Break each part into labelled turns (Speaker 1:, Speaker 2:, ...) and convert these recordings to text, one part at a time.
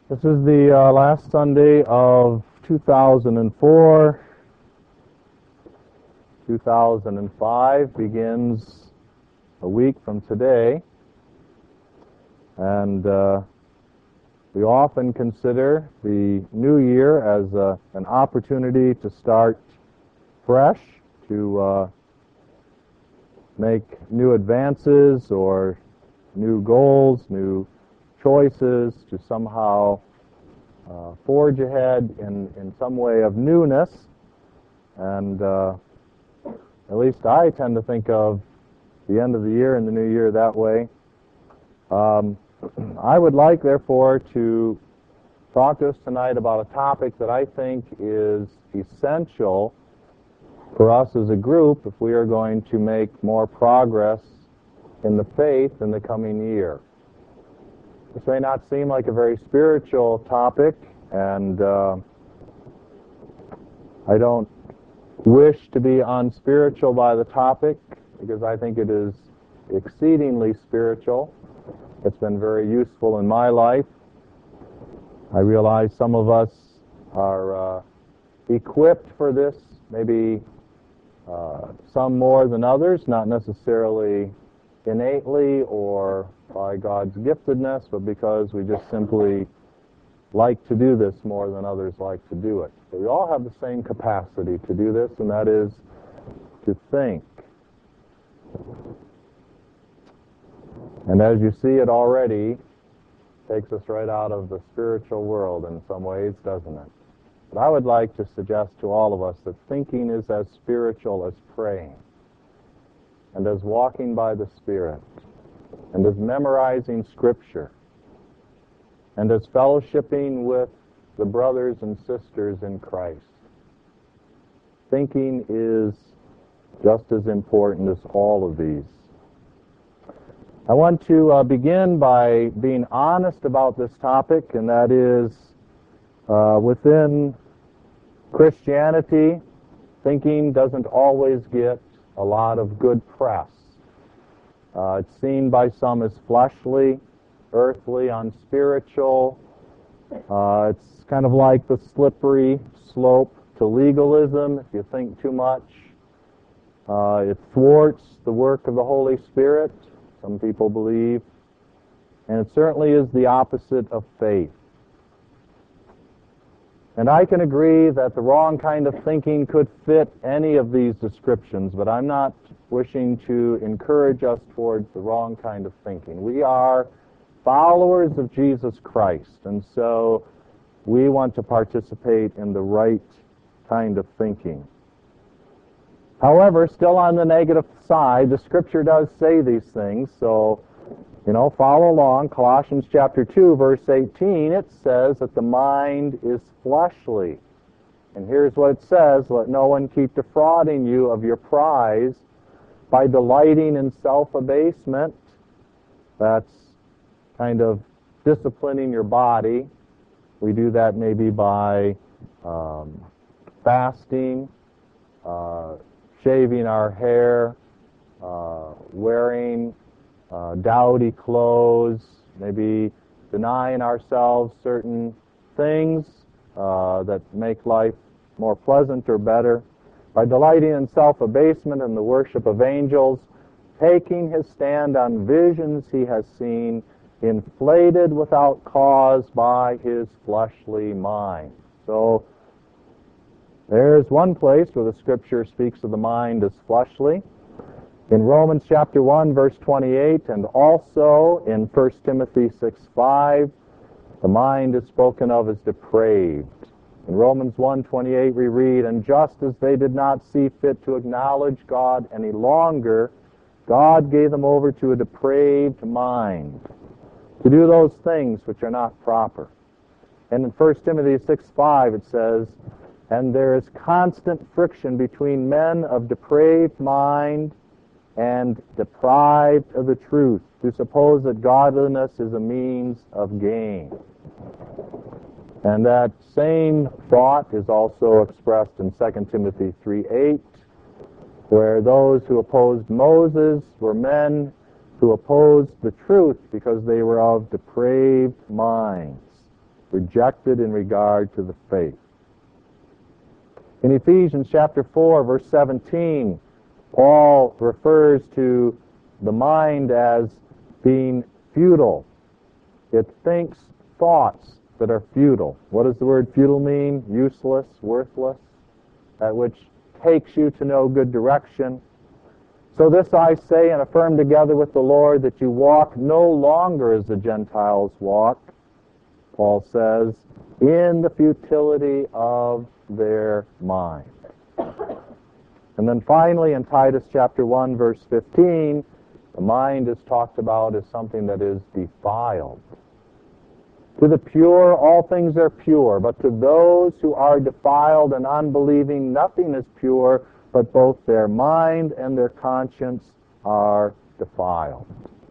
Speaker 1: This is the last Sunday of 2004. 2005 begins a week from today, and we often consider the new year as an opportunity to start fresh, to make new advances or new goals, new choices, to somehow forge ahead in some way of newness. And at least I tend to think of the end of the year and the new year that way. I would like, therefore, to talk to us tonight about a topic that I think is essential for us as a group if we are going to make more progress in the faith in the coming year. This may not seem like a very spiritual topic, and I don't wish to be unspiritual by the topic, because I think it is exceedingly spiritual. It's been very useful in my life. I realize some of us are equipped for this, maybe some more than others, not necessarily innately or by God's giftedness, but because we just simply like to do this more than others like to do it. So we all have the same capacity to do this, and that is to think. And as you see, it already takes us right out of the spiritual world in some ways, doesn't it? But I would like to suggest to all of us that thinking is as spiritual as praying, and as walking by the Spirit, and as memorizing Scripture, and as fellowshipping with the brothers and sisters in Christ. Thinking is just as important as all of these. I want to begin by being honest about this topic, and that is within Christianity, thinking doesn't always get a lot of good press. It's seen by some as fleshly, earthly, unspiritual. It's kind of like the slippery slope to legalism. If you think too much, it thwarts the work of the Holy Spirit, some people believe. And it certainly is the opposite of faith. And I can agree that the wrong kind of thinking could fit any of these descriptions, but I'm not wishing to encourage us towards the wrong kind of thinking. We are followers of Jesus Christ, and so we want to participate in the right kind of thinking. However, still on the negative side, the Scripture does say these things, so follow along. Colossians chapter 2, verse 18, it says that the mind is fleshly. And here's what it says: let no one keep defrauding you of your prize by delighting in self-abasement. That's kind of disciplining your body. We do that maybe by fasting, shaving our hair, wearing dowdy clothes, maybe denying ourselves certain things that make life more pleasant or better, by delighting in self-abasement and the worship of angels, taking his stand on visions he has seen, inflated without cause by his fleshly mind. So there's one place where the Scripture speaks of the mind as fleshly. In Romans chapter 1, verse 28, and also in 1 Timothy 6:5, the mind is spoken of as depraved. In Romans 1:28 we read, and just as they did not see fit to acknowledge God any longer, God gave them over to a depraved mind, to do those things which are not proper. And in 1 Timothy 6:5 it says, and there is constant friction between men of depraved mind and deprived of the truth, who suppose that godliness is a means of gain. And that same thought is also expressed in 2 Timothy 3:8, where those who opposed Moses were men who opposed the truth because they were of depraved minds. rejected in regard to the faith. In Ephesians chapter 4, verse 17, Paul refers to the mind as being futile. It thinks thoughts that are futile. What does the word futile mean? Useless, worthless, that which takes you to no good direction. So this I say and affirm together with the Lord, that you walk no longer as the Gentiles walk, Paul says, in the futility of their mind. And then finally in Titus chapter 1, verse 15, the mind is talked about as something that is defiled. To the pure, all things are pure, but to those who are defiled and unbelieving, nothing is pure, but both their mind and their conscience are defiled.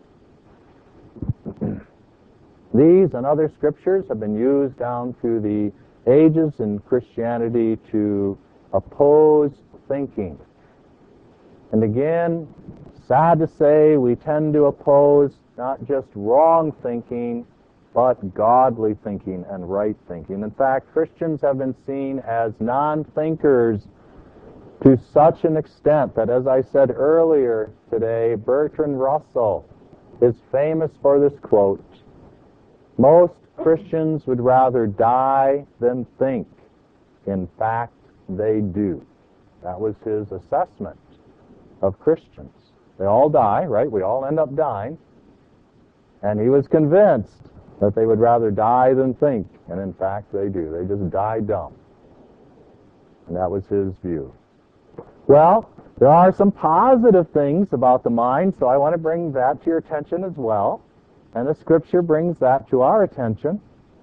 Speaker 1: These and other scriptures have been used down through the ages in Christianity to oppose thinking. And again, sad to say, we tend to oppose not just wrong thinking, but godly thinking and right thinking. In fact, Christians have been seen as non-thinkers to such an extent that, as I said earlier today, Bertrand Russell is famous for this quote: "Most Christians would rather die than think. In fact, they do." That was his assessment of Christians. They all die, right? We all end up dying. And he was convinced that they would rather die than think. And in fact, they do. They just die dumb. And that was his view. Well, there are some positive things about the mind, so I want to bring that to your attention as well. And the Scripture brings that to our attention.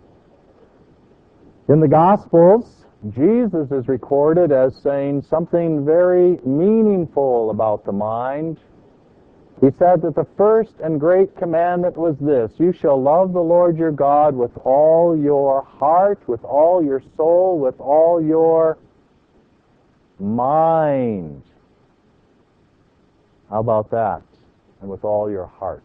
Speaker 1: In the Gospels, Jesus is recorded as saying something very meaningful about the mind. He said that the first and great commandment was this: you shall love the Lord your God with all your heart, with all your soul, with all your mind. How about that? And with all your heart.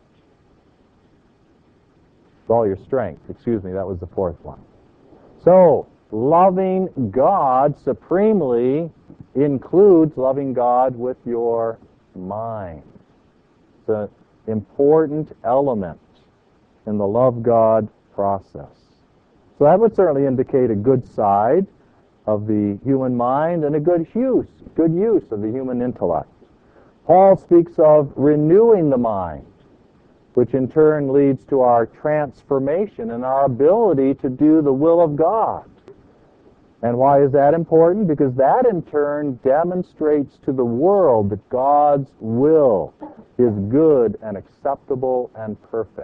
Speaker 1: With all your strength. Excuse me, that was the fourth one. So, loving God supremely includes loving God with your mind. It's an important element in the love God process. So that would certainly indicate a good side of the human mind and a good use of the human intellect. Paul speaks of renewing the mind, which in turn leads to our transformation and our ability to do the will of God. And why is that important? Because that in turn demonstrates to the world that God's will is good and acceptable and perfect.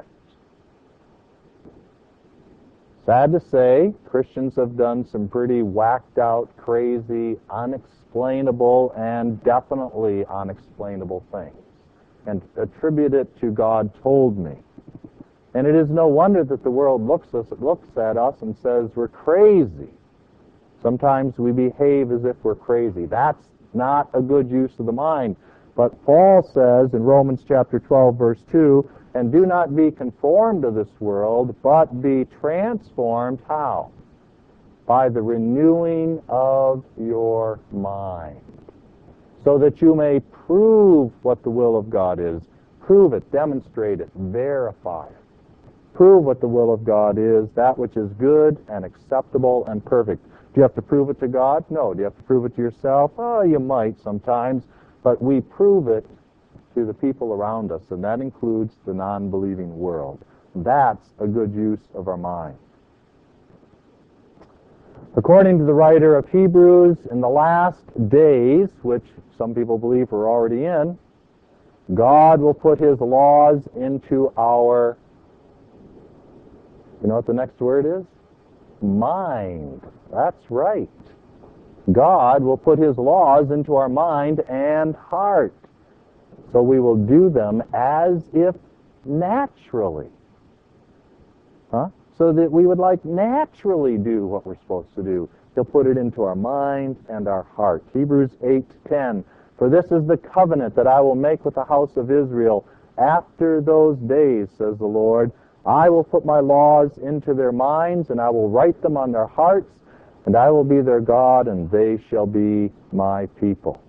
Speaker 1: Sad to say, Christians have done some pretty whacked out, crazy, unexplainable, and definitely unexplainable things, and attribute it to God told me. And it is no wonder that the world looks at us and says we're crazy. Sometimes we behave as if we're crazy. That's not a good use of the mind. But Paul says in Romans chapter 12, verse 2, and do not be conformed to this world, but be transformed, how? By the renewing of your mind, so that you may prove what the will of God is. Prove it, demonstrate it, verify it. Prove what the will of God is, that which is good and acceptable and perfect. Do you have to prove it to God? No. Do you have to prove it to yourself? Oh, you might sometimes, but we prove it to the people around us, and that includes the non-believing world. That's a good use of our mind. According to the writer of Hebrews, in the last days, which some people believe we're already in, God will put His laws into our, you know what the next word is? Mind. That's right. God will put His laws into our mind and heart. So we will do them as if naturally. So that we would like naturally do what we're supposed to do. He'll put it into our mind and our heart. Hebrews 8:10. For this is the covenant that I will make with the house of Israel after those days, says the Lord. I will put my laws into their minds, and I will write them on their hearts, and I will be their God, and they shall be my people.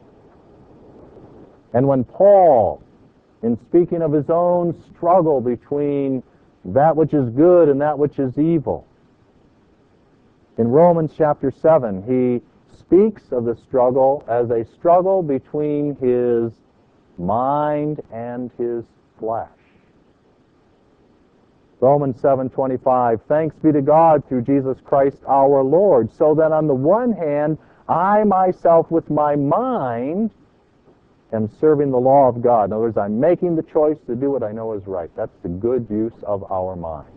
Speaker 1: And when Paul, in speaking of his own struggle between that which is good and that which is evil, in Romans chapter 7, he speaks of the struggle as a struggle between his mind and his flesh. Romans 7:25, thanks be to God through Jesus Christ our Lord, so that on the one hand, I myself with my mind am serving the law of God. In other words, I'm making the choice to do what I know is right. That's the good use of our mind.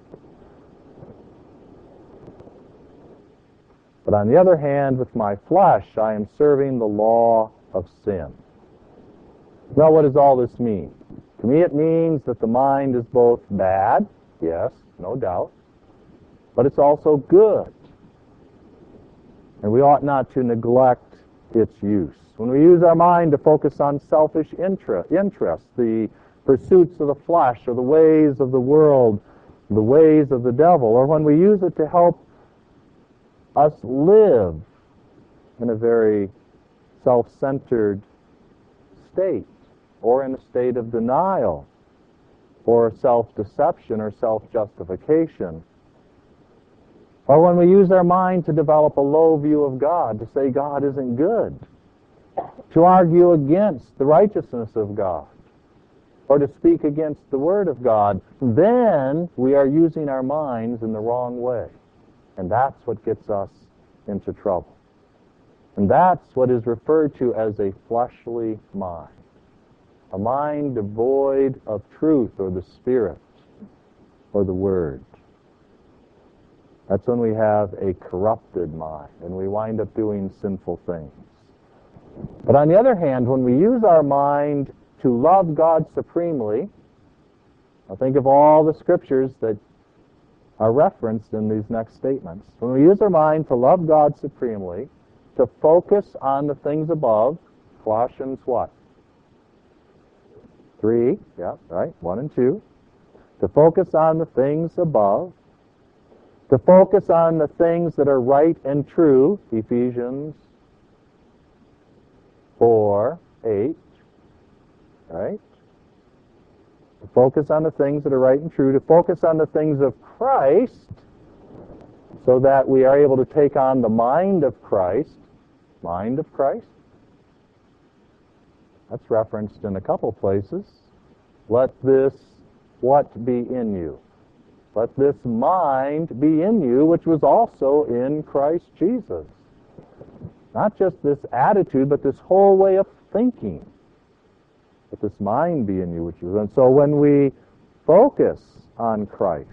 Speaker 1: But on the other hand, with my flesh, I am serving the law of sin. Now, what does all this mean? To me, it means that the mind is both bad, yes, no doubt, but it's also good. And we ought not to neglect its use. When we use our mind to focus on selfish interests, the pursuits of the flesh, or the ways of the world, the ways of the devil, or when we use it to help us live in a very self-centered state, or in a state of denial, or self-deception, or self-justification, or when we use our mind to develop a low view of God, to say God isn't good, to argue against the righteousness of God, or to speak against the Word of God, then we are using our minds in the wrong way. And that's what gets us into trouble. And that's what is referred to as a fleshly mind. A mind devoid of truth, or the Spirit, or the Word. That's when we have a corrupted mind, and we wind up doing sinful things. But on the other hand, when we use our mind to love God supremely, now think of all the scriptures that are referenced in these next statements. When we use our mind to love God supremely, to focus on the things above, Colossians what? 3, yeah, right, 1 and 2. To focus on the things above, to focus on the things that are right and true, Ephesians 4:8, right? To focus on the things that are right and true, to focus on the things of Christ, so that we are able to take on the mind of Christ. Mind of Christ? That's referenced in a couple places. Let this what be in you? Let this mind be in you, which was also in Christ Jesus. Not just this attitude, but this whole way of thinking. Let this mind be in you, which was. And so when we focus on Christ,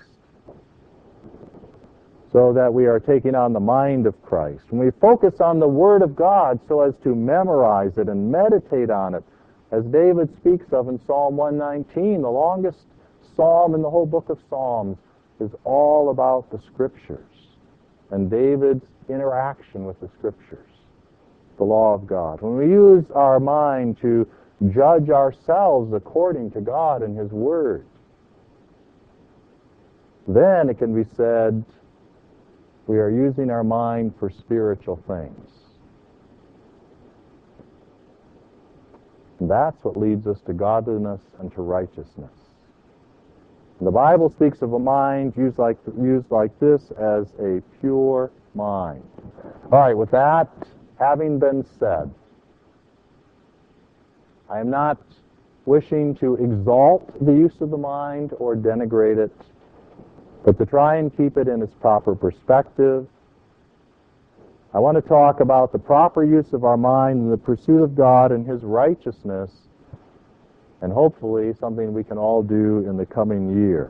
Speaker 1: so that we are taking on the mind of Christ, when we focus on the Word of God so as to memorize it and meditate on it, as David speaks of in Psalm 119, the longest psalm in the whole book of Psalms is all about the Scriptures and David's interaction with the Scriptures, the law of God. When we use our mind to judge ourselves according to God and His Word, then it can be said we are using our mind for spiritual things. And that's what leads us to godliness and to righteousness. The Bible speaks of a mind used like this as a pure mind. All right, with that having been said, I am not wishing to exalt the use of the mind or denigrate it, but to try and keep it in its proper perspective. I want to talk about the proper use of our mind in the pursuit of God and His righteousness, and hopefully something we can all do in the coming year.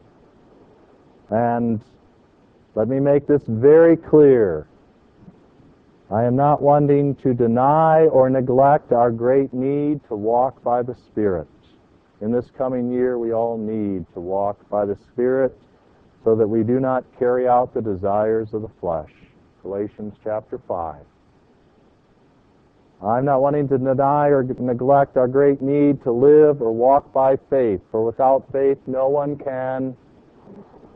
Speaker 1: And let me make this very clear. I am not wanting to deny or neglect our great need to walk by the Spirit. In this coming year, we all need to walk by the Spirit so that we do not carry out the desires of the flesh. Galatians chapter 5. I'm not wanting to deny or neglect our great need to live or walk by faith, for without faith no one can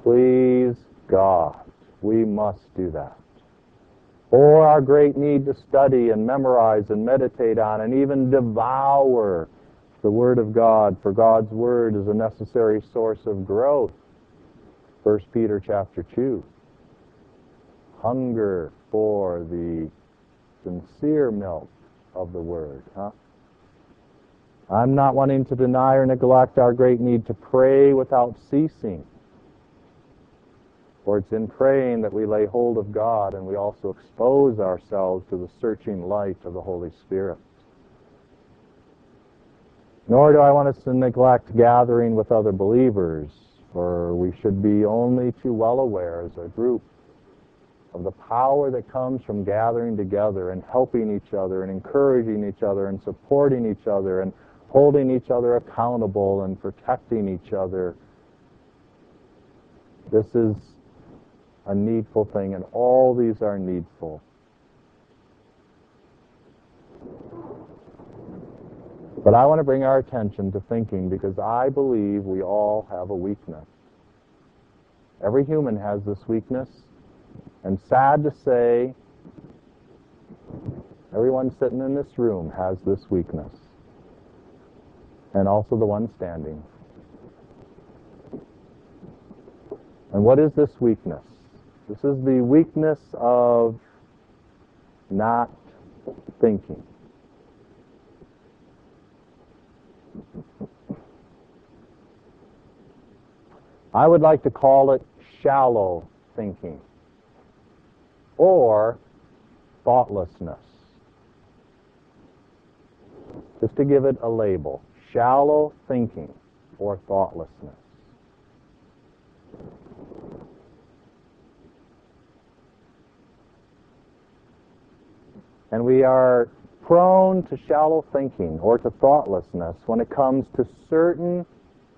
Speaker 1: Please God, we must do that. Or our great need to study and memorize and meditate on and even devour the Word of God, for God's Word is a necessary source of growth. 1 Peter chapter 2. Hunger for the sincere milk of the Word. I'm not wanting to deny or neglect our great need to pray without ceasing. For it's in praying that we lay hold of God and we also expose ourselves to the searching light of the Holy Spirit. Nor do I want us to neglect gathering with other believers, for we should be only too well aware as a group of the power that comes from gathering together and helping each other and encouraging each other and supporting each other and holding each other accountable and protecting each other. This is a needful thing, and all these are needful. But I want to bring our attention to thinking, because I believe we all have a weakness. Every human has this weakness, and sad to say, everyone sitting in this room has this weakness, and also the one standing. And what is this weakness? This is the weakness of not thinking. I would like to call it shallow thinking or thoughtlessness. Just to give it a label, shallow thinking or thoughtlessness. And we are prone to shallow thinking or to thoughtlessness when it comes to certain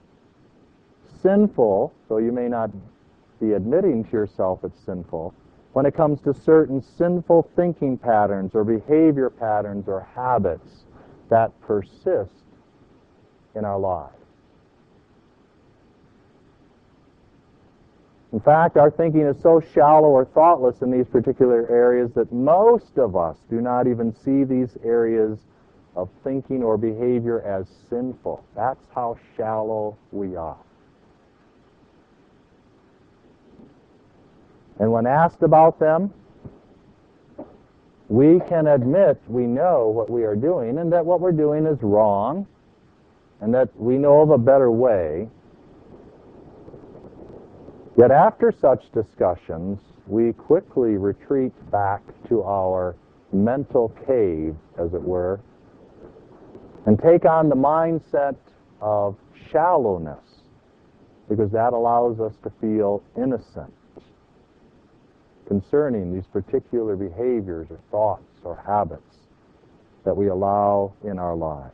Speaker 1: sinful, though you may not be admitting to yourself it's sinful, when it comes to certain sinful thinking patterns or behavior patterns or habits that persist in our lives. In fact, our thinking is so shallow or thoughtless in these particular areas that most of us do not even see these areas of thinking or behavior as sinful. That's how shallow we are. And when asked about them, we can admit we know what we are doing and that what we're doing is wrong and that we know of a better way. Yet after such discussions, we quickly retreat back to our mental cave, as it were, and take on the mindset of shallowness, because that allows us to feel innocent concerning these particular behaviors or thoughts or habits that we allow in our lives.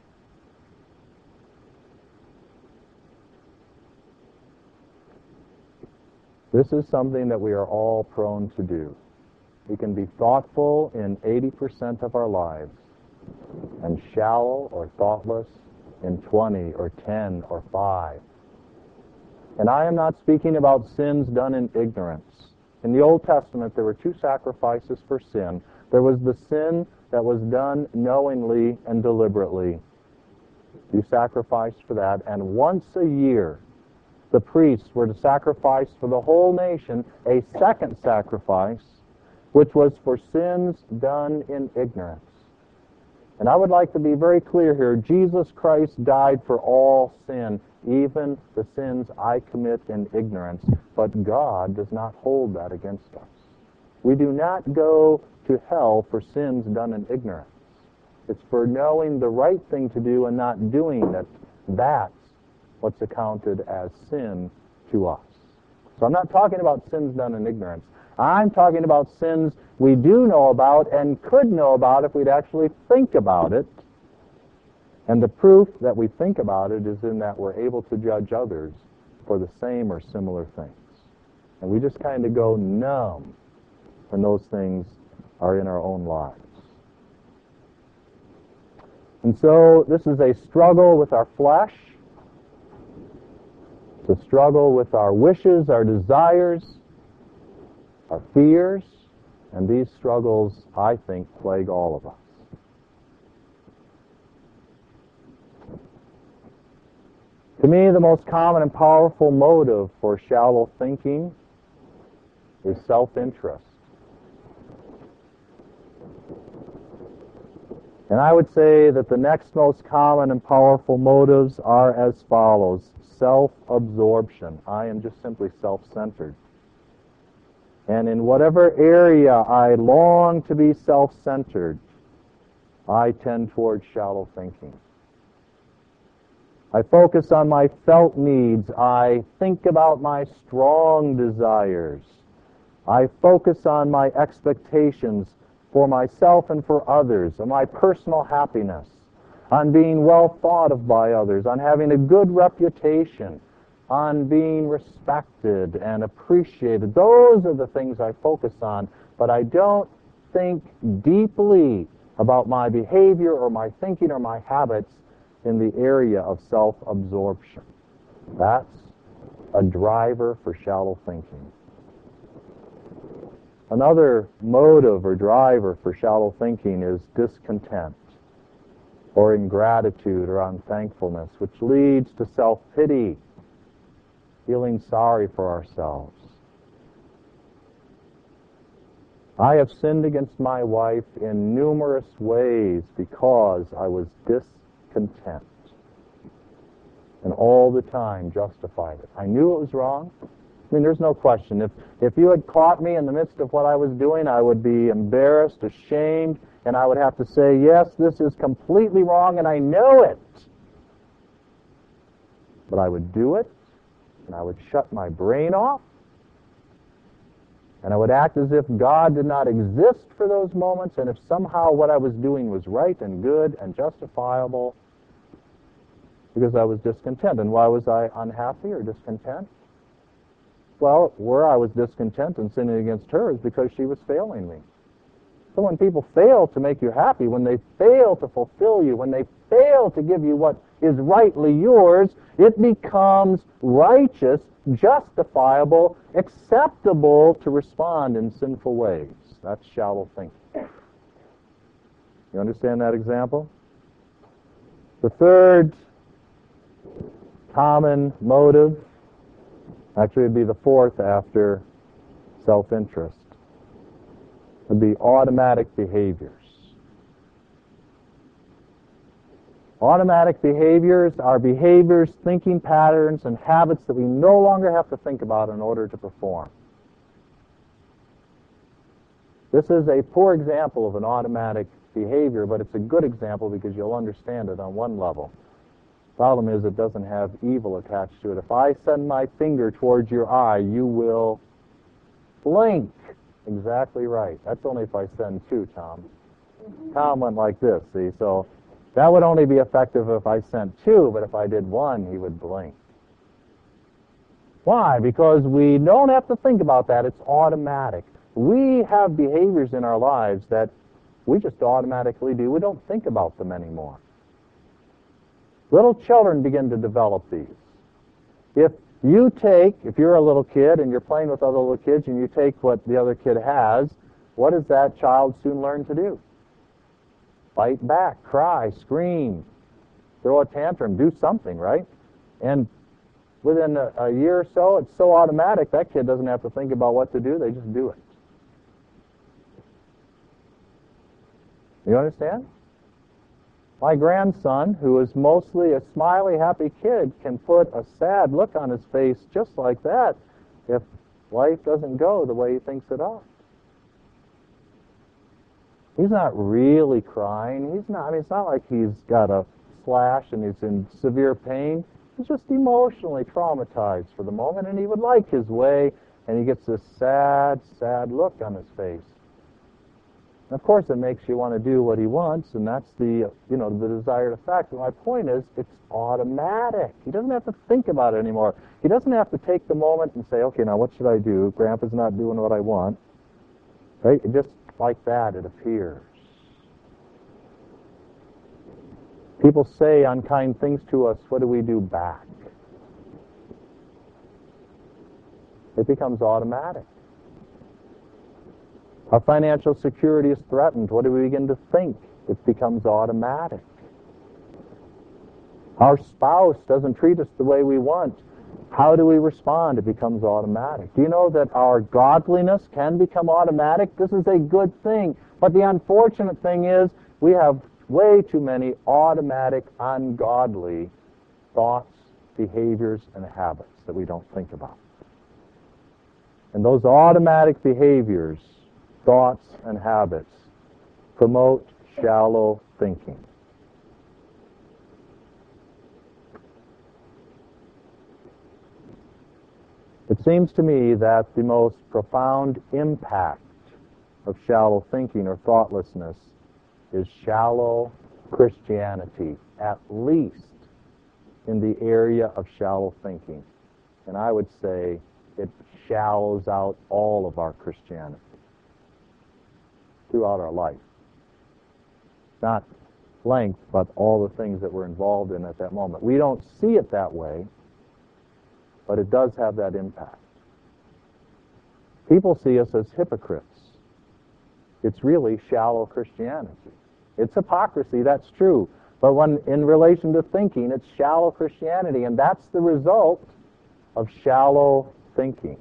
Speaker 1: This is something that we are all prone to do. We can be thoughtful in 80% of our lives and shallow or thoughtless in 20 or 10 or 5. And I am not speaking about sins done in ignorance. In the Old Testament, there were 2 sacrifices for sin. There was the sin that was done knowingly and deliberately. You sacrificed for that. And once a year, the priests were to sacrifice for the whole nation a second sacrifice, which was for sins done in ignorance. And I would like to be very clear here. Jesus Christ died for all sin, even the sins I commit in ignorance. But God does not hold that against us. We do not go to hell for sins done in ignorance. It's for knowing the right thing to do and not doing it. That's what's accounted as sin to us. So I'm not talking about sins done in ignorance. I'm talking about sins we do know about and could know about if we'd actually think about it. And the proof that we think about it is in that we're able to judge others for the same or similar things. And we just kind of go numb when those things are in our own lives. And so this is a struggle with our flesh to struggle with our wishes, our desires, our fears, and these struggles, I think, plague all of us. To me, the most common and powerful motive for shallow thinking is self-interest. And I would say that the next most common and powerful motives are as follows. Self-absorption. I am just simply self-centered. And in whatever area I long to be self-centered, I tend towards shallow thinking. I focus on my felt needs. I think about my strong desires. I focus on my expectations for myself and for others, on my personal happiness, on being well thought of by others, on having a good reputation, on being respected and appreciated. Those are the things I focus on, but I don't think deeply about my behavior or my thinking or my habits in the area of self-absorption. That's a driver for shallow thinking. Another motive or driver for shallow thinking is discontent or ingratitude or unthankfulness, which leads to self-pity, feeling sorry for ourselves. I have sinned against my wife in numerous ways because I was discontent and all the time justified it. I knew it was wrong. I mean, there's no question. If you had caught me in the midst of what I was doing, I would be embarrassed, ashamed, and I would have to say, yes, this is completely wrong, and I know it. But I would do it, and I would shut my brain off, and I would act as if God did not exist for those moments, and if somehow what I was doing was right and good and justifiable, because I was discontent. And why was I unhappy or discontent? Well, where I was discontent and sinning against her is because she was failing me. So when people fail to make you happy, when they fail to fulfill you, when they fail to give you what is rightly yours, it becomes righteous, justifiable, acceptable to respond in sinful ways. That's shallow thinking. You understand that example? The third common motive, actually it'd be the fourth after self-interest, would be automatic behaviors. Automatic behaviors are behaviors, thinking patterns, and habits that we no longer have to think about in order to perform. This is a poor example of an automatic behavior, but it's a good example because you'll understand it on one level. Problem is, it doesn't have evil attached to it. If I send my finger towards your eye, you will blink. Exactly right. That's only if I send two, Tom. Tom went like this, see? So that would only be effective if I sent two, but if I did one, he would blink. Why? Because we don't have to think about that. It's automatic. We have behaviors in our lives that we just automatically do. We don't think about them anymore. Little children begin to develop these. If you're a little kid and you're playing with other little kids and you take what the other kid has, what does that child soon learn to do? Fight back, cry, scream, throw a tantrum, do something, right? And within a year or so, it's so automatic, that kid doesn't have to think about what to do, they just do it. You understand? My grandson, who is mostly a smiley, happy kid, can put a sad look on his face just like that if life doesn't go the way he thinks it ought. He's not really crying. It's not like he's got a slash and he's in severe pain. He's just emotionally traumatized for the moment, and he would like his way, and he gets this sad, sad look on his face. And of course, it makes you want to do what he wants, and that's the desired effect. But my point is, it's automatic. He doesn't have to think about it anymore. He doesn't have to take the moment and say, okay, now what should I do? Grandpa's not doing what I want. Right? It just like that, it appears. People say unkind things to us. What do we do back? It becomes automatic. Our financial security is threatened. What do we begin to think? It becomes automatic. Our spouse doesn't treat us the way we want. How do we respond? It becomes automatic. Do you know that our godliness can become automatic? This is a good thing. But the unfortunate thing is we have way too many automatic, ungodly thoughts, behaviors, and habits that we don't think about. And those automatic behaviors, thoughts, and habits promote shallow thinking. It seems to me that the most profound impact of shallow thinking or thoughtlessness is shallow Christianity, at least in the area of shallow thinking. And I would say it shallows out all of our Christianity throughout our life. Not length, but all the things that we're involved in at that moment. We don't see it that way, but it does have that impact. People see us as hypocrites. It's really shallow Christianity. It's hypocrisy, that's true. But when in relation to thinking, it's shallow Christianity, and that's the result of shallow thinking.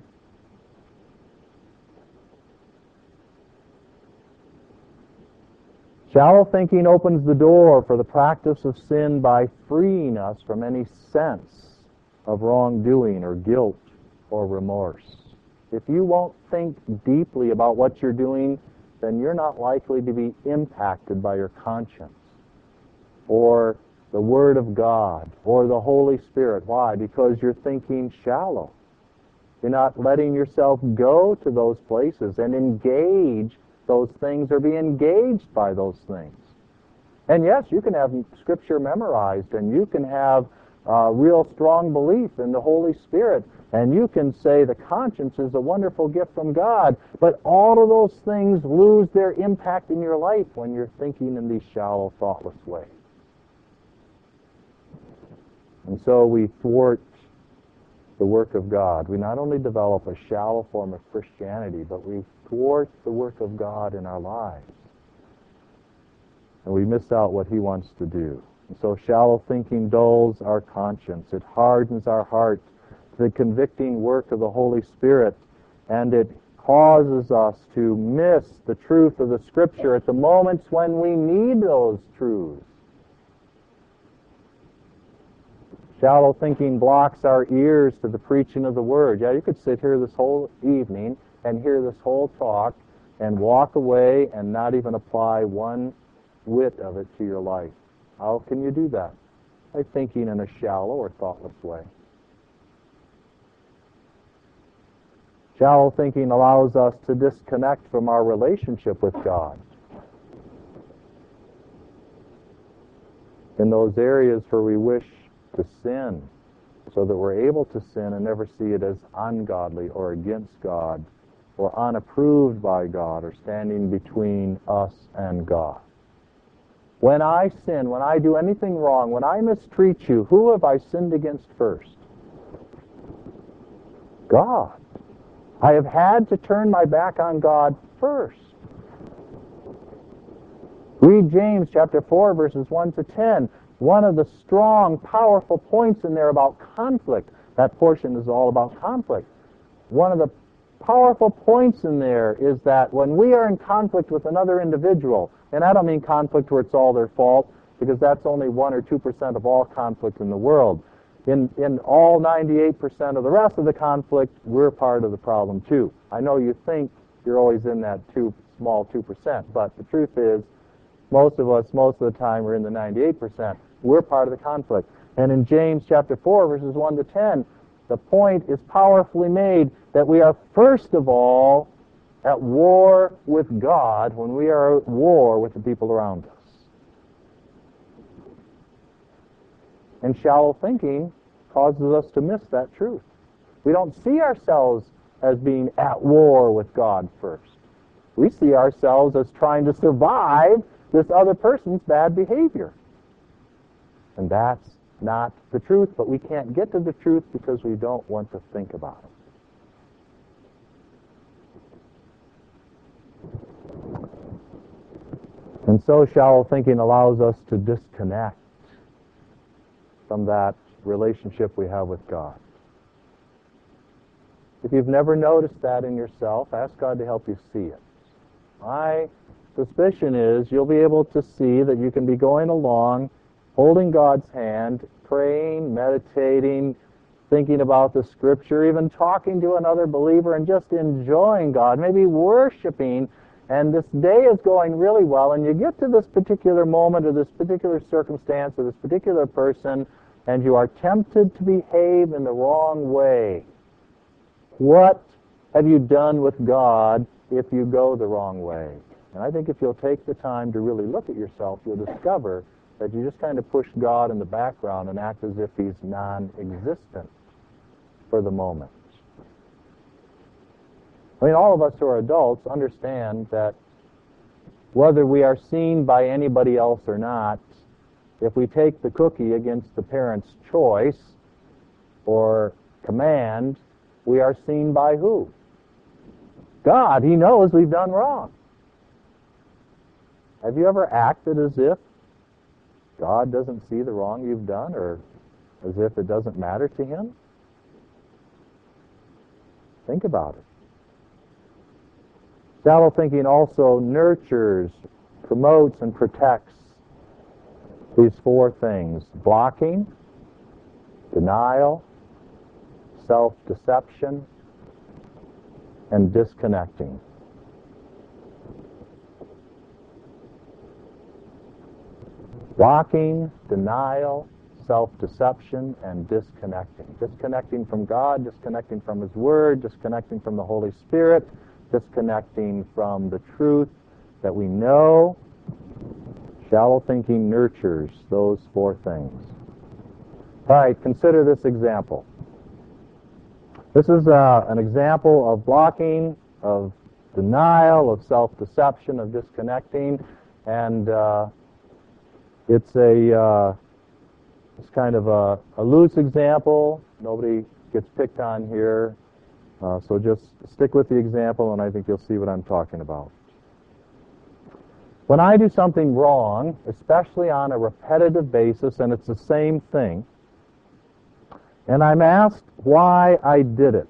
Speaker 1: Shallow thinking opens the door for the practice of sin by freeing us from any sense of wrongdoing or guilt or remorse. If you won't think deeply about what you're doing, then you're not likely to be impacted by your conscience or the Word of God or the Holy Spirit. Why? Because you're thinking shallow. You're not letting yourself go to those places and engage those things or be engaged by those things. And yes, you can have Scripture memorized, and you can have real strong belief in the Holy Spirit, and you can say the conscience is a wonderful gift from God, but all of those things lose their impact in your life when you're thinking in these shallow, thoughtless ways. And so we thwart the work of God. We not only develop a shallow form of Christianity, but we thwart the work of God in our lives. And we miss out what He wants to do. And so shallow thinking dulls our conscience. It hardens our heart to the convicting work of the Holy Spirit, and it causes us to miss the truth of the Scripture at the moments when we need those truths. Shallow thinking blocks our ears to the preaching of the Word. Yeah, you could sit here this whole evening and hear this whole talk and walk away and not even apply one whit of it to your life. How can you do that? By thinking in a shallow or thoughtless way. Shallow thinking allows us to disconnect from our relationship with God. In those areas where we wish to sin, so that we're able to sin and never see it as ungodly or against God or unapproved by God or standing between us and God. When I sin, when I do anything wrong, when I mistreat you, who have I sinned against first? God. I have had to turn my back on God first. Read James chapter 4, verses 1 to 10. One of the strong, powerful points in there about conflict. That portion is all about conflict. One of the powerful points in there is that when we are in conflict with another individual, and I don't mean conflict where it's all their fault, because that's only 1 or 2% of all conflict in the world. In all 98% of the rest of the conflict, we're part of the problem too. I know you think you're always in that small 2%, but the truth is, most of us, most of the time, are in the 98%. We're part of the conflict. And in James chapter 4, verses 1 to 10, the point is powerfully made that we are first of all at war with God when we are at war with the people around us. And shallow thinking causes us to miss that truth. We don't see ourselves as being at war with God first. We see ourselves as trying to survive this other person's bad behavior. And that's not the truth, but we can't get to the truth because we don't want to think about it. And so shallow thinking allows us to disconnect from that relationship we have with God. If you've never noticed that in yourself, ask God to help you see it. My suspicion is you'll be able to see that you can be going along, holding God's hand, praying, meditating, thinking about the Scripture, even talking to another believer and just enjoying God, maybe worshiping, and this day is going really well, and you get to this particular moment or this particular circumstance or this particular person, and you are tempted to behave in the wrong way. What have you done with God if you go the wrong way? And I think if you'll take the time to really look at yourself, you'll discover that you just kind of push God in the background and act as if He's non-existent for the moment. I mean, all of us who are adults understand that whether we are seen by anybody else or not, if we take the cookie against the parent's choice or command, we are seen by who? God. He knows we've done wrong. Have you ever acted as if God doesn't see the wrong you've done, or as if it doesn't matter to Him? Think about it. Shallow thinking also nurtures, promotes, and protects these four things: blocking, denial, self-deception, and disconnecting. Blocking, denial, self-deception, and disconnecting. Disconnecting from God, disconnecting from His Word, disconnecting from the Holy Spirit, disconnecting from the truth that we know. Shallow thinking nurtures those four things. All right, consider this example. This is an example of blocking, of denial, of self-deception, of disconnecting, and it's kind of a loose example. Nobody gets picked on here, so just stick with the example, and I think you'll see what I'm talking about. When I do something wrong, especially on a repetitive basis, and it's the same thing, and I'm asked why I did it,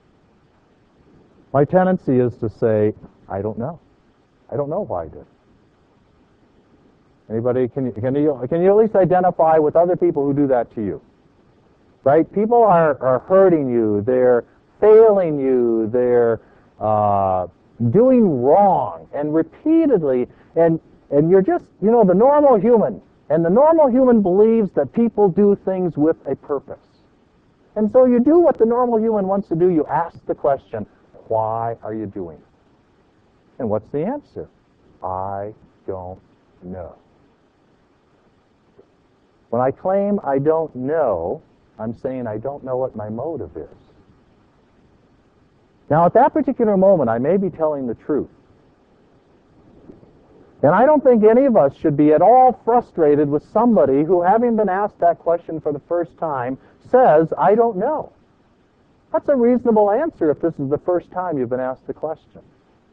Speaker 1: my tendency is to say, I don't know. I don't know why I did it. Anybody, can you at least identify with other people who do that to you? Right? People are hurting you, they're failing you, they're doing wrong, and repeatedly, and you're just, the normal human, and the normal human believes that people do things with a purpose. And so you do what the normal human wants to do. You ask the question, why are you doing it? And what's the answer? I don't know. When I claim I don't know, I'm saying I don't know what my motive is. Now, at that particular moment, I may be telling the truth. And I don't think any of us should be at all frustrated with somebody who, having been asked that question for the first time, says, I don't know. That's a reasonable answer if this is the first time you've been asked the question.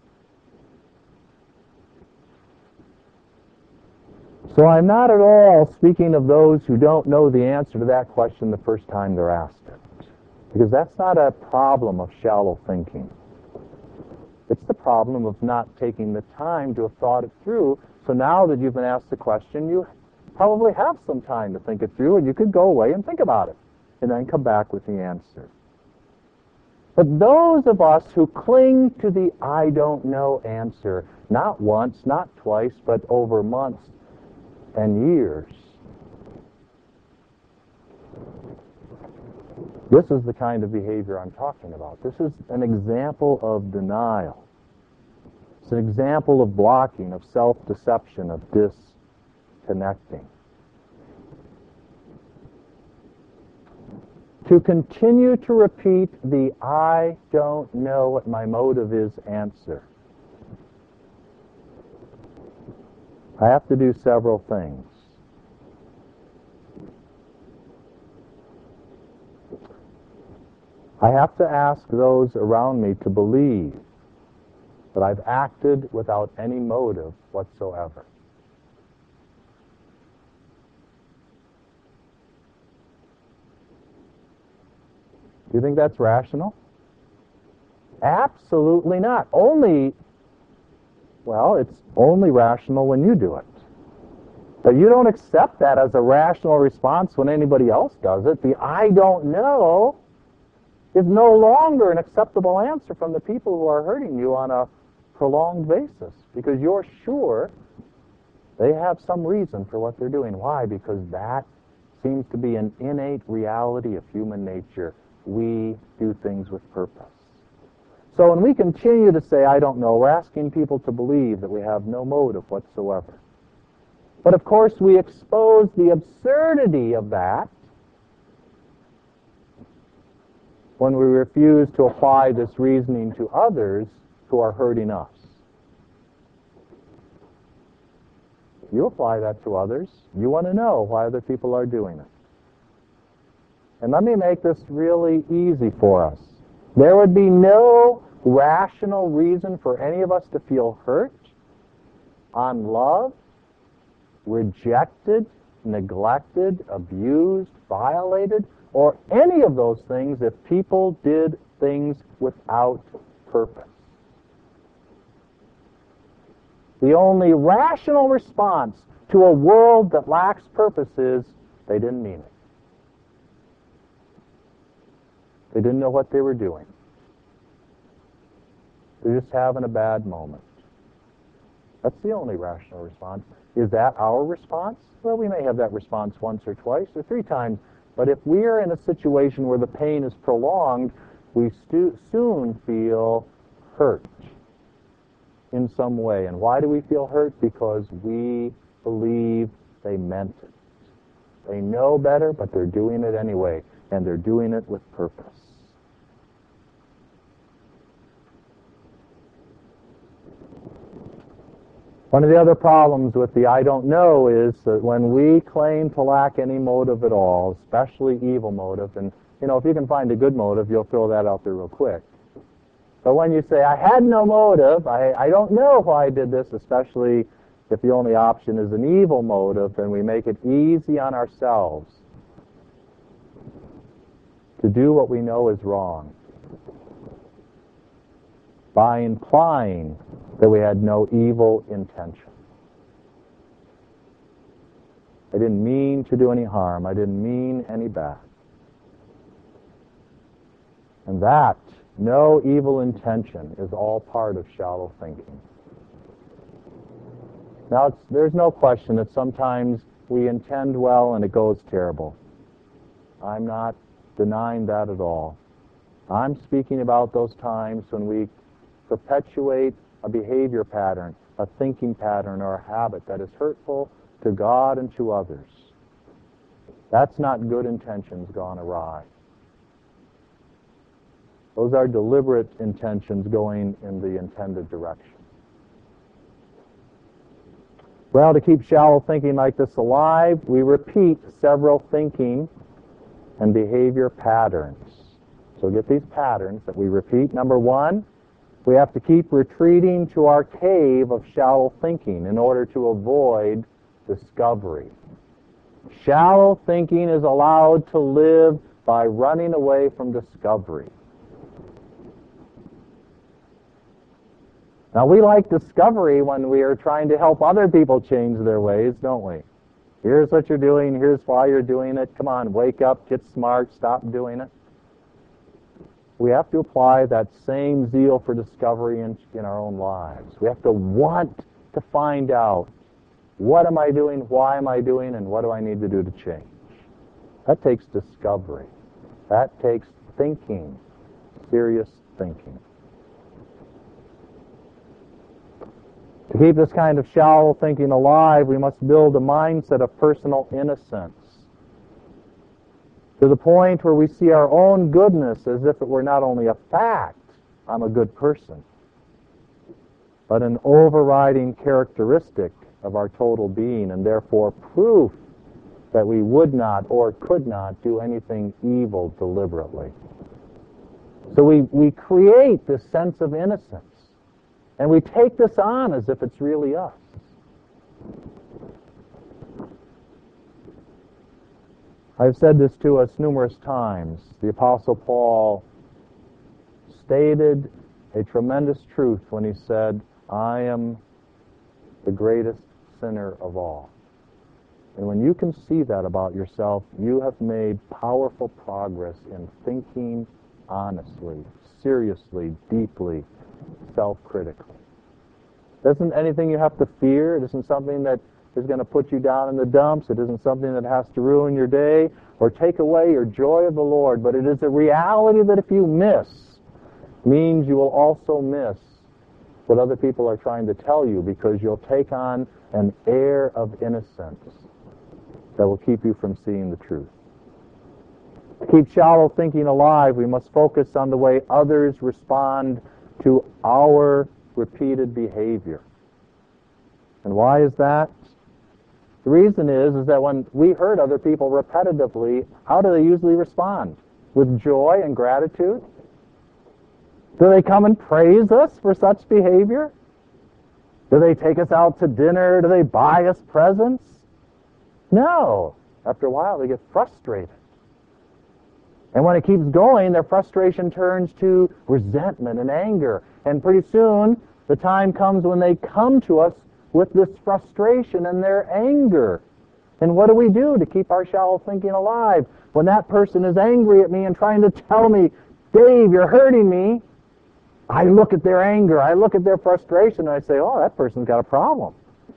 Speaker 1: So I'm not at all speaking of those who don't know the answer to that question the first time they're asked it. Because that's not a problem of shallow thinking. It's the problem of not taking the time to have thought it through. So now that you've been asked the question, you probably have some time to think it through, and you could go away and think about it, and then come back with the answer. But those of us who cling to the I don't know answer, not once, not twice, but over months and years, this is the kind of behavior I'm talking about. This is an example of denial. It's an example of blocking, of self-deception, of disconnecting. To continue to repeat the I don't know what my motive is answer, I have to do several things. I have to ask those around me to believe that I've acted without any motive whatsoever. Do you think that's rational? Absolutely not. It's only rational when you do it. But you don't accept that as a rational response when anybody else does it. The "I don't know" is no longer an acceptable answer from the people who are hurting you on a prolonged basis, because you're sure they have some reason for what they're doing. Why? Because that seems to be an innate reality of human nature. We do things with purpose. So when we continue to say, "I don't know," we're asking people to believe that we have no motive whatsoever. But of course, we expose the absurdity of that when we refuse to apply this reasoning to others who are hurting us. You apply that to others. You want to know why other people are doing it. And let me make this really easy for us. There would be no rational reason for any of us to feel hurt, unloved, rejected, neglected, abused, violated, or any of those things if people did things without purpose. The only rational response to a world that lacks purpose is they didn't mean it. They didn't know what they were doing. They're just having a bad moment. That's the only rational response. Is that our response? Well, we may have that response once or twice or three times, but if we are in a situation where the pain is prolonged, we soon feel hurt in some way. And why do we feel hurt? Because we believe they meant it. They know better, but they're doing it anyway, and they're doing it with purpose. One of the other problems with the "I don't know" is that when we claim to lack any motive at all, especially evil motive, and if you can find a good motive, you'll throw that out there real quick. But when you say, "I had no motive, I don't know why I did this," especially if the only option is an evil motive, then we make it easy on ourselves to do what we know is wrong by implying that we had no evil intention. I didn't mean to do any harm. I didn't mean any bad. And that, no evil intention, is all part of shallow thinking. Now, there's no question that sometimes we intend well and it goes terrible. I'm not denying that at all. I'm speaking about those times when we perpetuate a behavior pattern, a thinking pattern, or a habit that is hurtful to God and to others. That's not good intentions gone awry. Those are deliberate intentions going in the intended direction. Well, to keep shallow thinking like this alive, we repeat several thinking and behavior patterns. So get these patterns that we repeat. Number one, we have to keep retreating to our cave of shallow thinking in order to avoid discovery. Shallow thinking is allowed to live by running away from discovery. Now, we like discovery when we are trying to help other people change their ways, don't we? Here's what you're doing, here's why you're doing it. Come on, wake up, get smart, stop doing it. We have to apply that same zeal for discovery in our own lives. We have to want to find out, what am I doing, why am I doing, and what do I need to do to change? That takes discovery. That takes thinking, serious thinking. To keep this kind of shallow thinking alive, we must build a mindset of personal innocence, to the point where we see our own goodness as if it were not only a fact, I'm a good person, but an overriding characteristic of our total being, and therefore proof that we would not or could not do anything evil deliberately. So we create this sense of innocence, and we take this on as if it's really us. I've said this to us numerous times. The Apostle Paul stated a tremendous truth when he said, I am the greatest sinner of all. And when you can see that about yourself, you have made powerful progress in thinking honestly, seriously, deeply, self-critically. It isn't anything you have to fear. It isn't something that is going to put you down in the dumps. It isn't something that has to ruin your day or take away your joy of the Lord. But it is a reality that if you miss, means you will also miss what other people are trying to tell you, because you'll take on an air of innocence that will keep you from seeing the truth. To keep shallow thinking alive, we must focus on the way others respond to our repeated behavior. And why is that? The reason is that when we hurt other people repetitively, how do they usually respond? With joy and gratitude? Do they come and praise us for such behavior? Do they take us out to dinner? Do they buy us presents? No. After a while, they get frustrated. And when it keeps going, their frustration turns to resentment and anger. And pretty soon, the time comes when they come to us with this frustration and their anger. And what do we do to keep our shallow thinking alive? When that person is angry at me and trying to tell me, Dave, you're hurting me, I look at their anger, I look at their frustration, and I say, oh, that person's got a problem.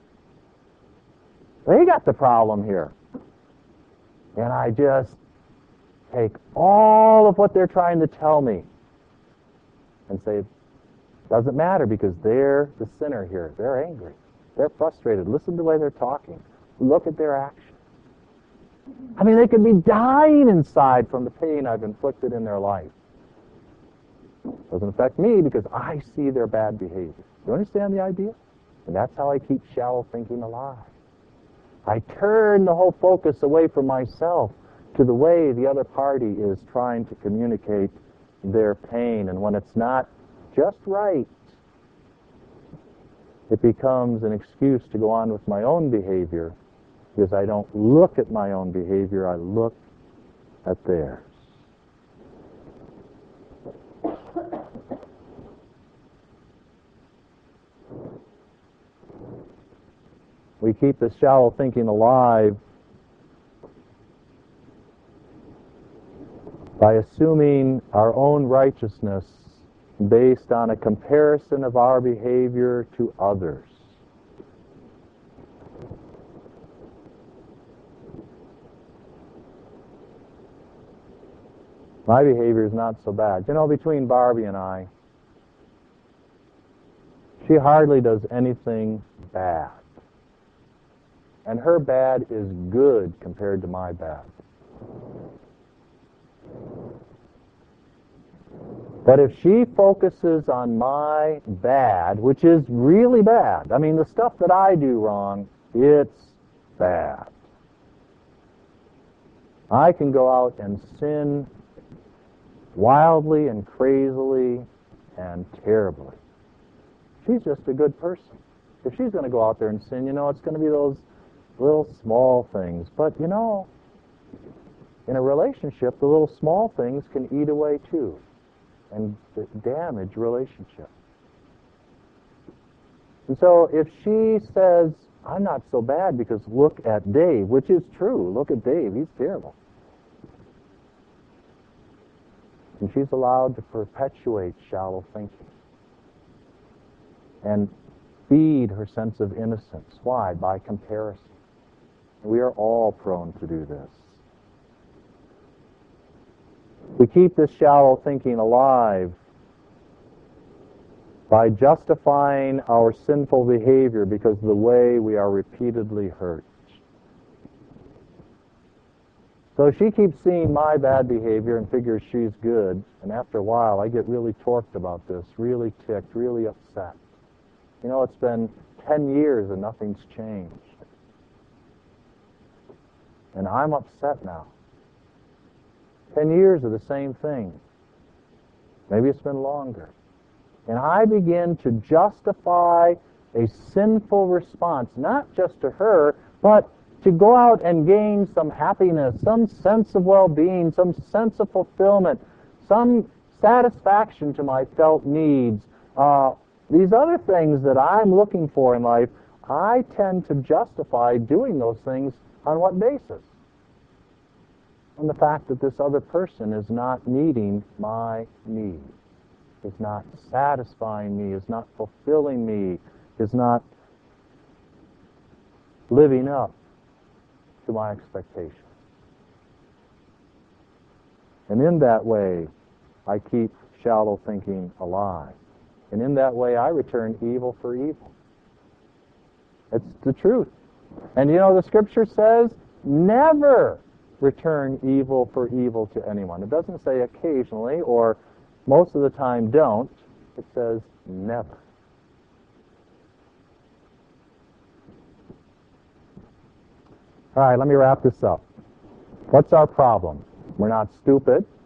Speaker 1: They got the problem here. And I just take all of what they're trying to tell me and say, it doesn't matter because they're the sinner here. They're angry. They're frustrated. Listen to the way they're talking. Look at their actions. I mean, they could be dying inside from the pain I've inflicted in their life. Doesn't affect me because I see their bad behavior. You understand the idea? And that's how I keep shallow thinking alive. I turn the whole focus away from myself to the way the other party is trying to communicate their pain. And when it's not just right, it becomes an excuse to go on with my own behavior, because I don't look at my own behavior, I look at theirs. We keep this shallow thinking alive by assuming our own righteousness based on a comparison of our behavior to others. My behavior is not so bad. You know, between Barbie and I, she hardly does anything bad. And her bad is good compared to my bad. But if she focuses on my bad, which is really bad, I mean, the stuff that I do wrong, it's bad. I can go out and sin wildly and crazily and terribly. She's just a good person. If she's going to go out there and sin, you know, it's going to be those little small things. But, you know, in a relationship, the little small things can eat away too and damage relationship. And so if she says, I'm not so bad because look at Dave, which is true, look at Dave, he's terrible. And she's allowed to perpetuate shallow thinking and feed her sense of innocence. Why? By comparison. We are all prone to do this. We keep this shallow thinking alive by justifying our sinful behavior because of the way we are repeatedly hurt. So she keeps seeing my bad behavior and figures she's good, and after a while I get really torqued about this, really ticked, really upset. You know, it's been 10 years and nothing's changed. And I'm upset now. 10 years of the same thing. Maybe it's been longer. And I begin to justify a sinful response, not just to her, but to go out and gain some happiness, some sense of well-being, some sense of fulfillment, some satisfaction to my felt needs, these other things that I'm looking for in life, I tend to justify doing those things on what basis? On the fact that this other person is not meeting my needs, is not satisfying me, is not fulfilling me, is not living up to my expectations. And in that way, I keep shallow thinking alive. And in that way, I return evil for evil. It's the truth. And you know, the Scripture says, never return evil for evil to anyone. It doesn't say occasionally, or most of the time don't. It says never. All right, let me wrap this up. What's our problem? We're not stupid.